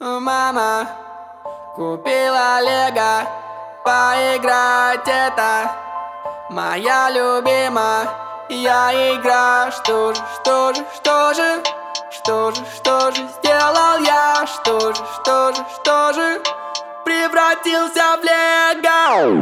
Мама купила лего, поиграть это моя любимая игра. Что же сделал я? Что же превратился в лего?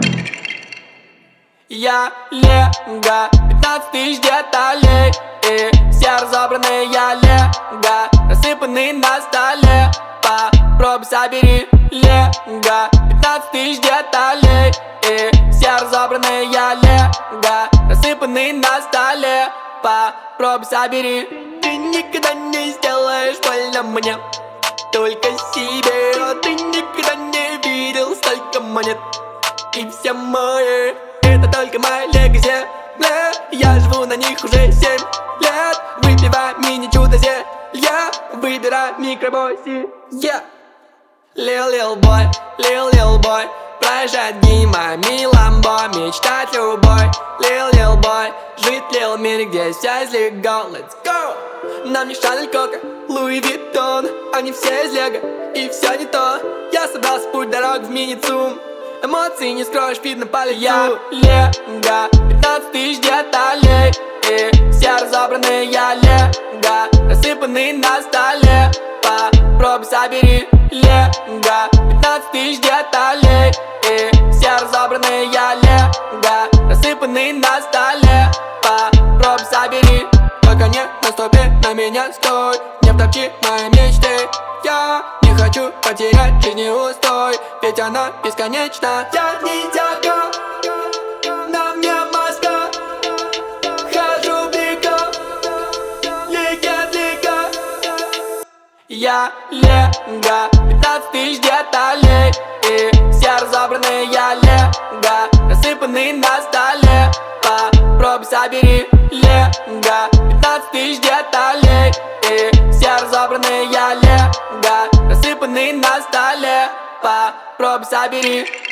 Я лего, 15 тысяч деталей, и все разобранные я лего, рассыпаны на столе. Попробуй собери лего, 15 тысяч деталей, и все разобранные я лего, рассыпаны на столе. Попробуй собери. Ты никогда не сделаешь больно мне, только себе. Но ты никогда не видел столько монет, и все мои это только мои лего земля. Я живу на них уже 7 лет, выпивая мини-чудо зелья, выбирай микробойси. Lil boy, проезжать мимо миламбо, мечтать любой. Lil boy, жить в лил мире, где вся из лего. Let's go! Нам не Шанель, Кока, Луи Виттон, они все из лего, и все не то. Я собрался в путь дорог в мини-цум, эмоции не скроешь, видно по лицу. Я лего, 15 тысяч деталей, и все разобранные я лего, рассыпаны на столе. Попробуй собери лего, 15 тысяч деталей, и все разобранные я лего, рассыпаны на столе. Попробуй собери. Пока не наступи на меня, стой, не втопчи мои мечты. Я не хочу потерять жизни устой, ведь она бесконечна. Я ниндзяго, на мне маска, хожу бегом, лего. Я лего, 15 тысяч деталей, и все разобранные я лего, рассыпаны на столе. Попробуй собери лего, 15 тысяч деталей, и все разобранные я лего, рассыпаны на столе. Попробуй собери.